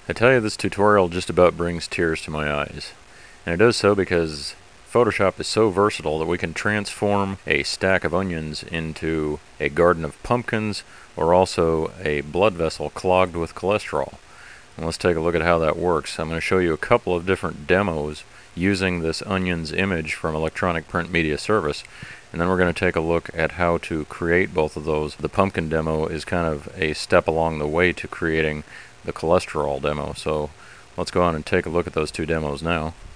I tell you, this tutorial just about brings tears to my eyes. And it does so because Photoshop is so versatile that we can transform a stack of onions into a garden of pumpkins, or also a blood vessel clogged with cholesterol. And let's take a look at how that works. I'm going to show you a couple of different demos using this onions image from Electronic Print Media Service, and then we're going to take a look at how to create both of those. The pumpkin demo is kind of a step along the way to creating the cholesterol demo, so let's go on and take a look at those two demos now.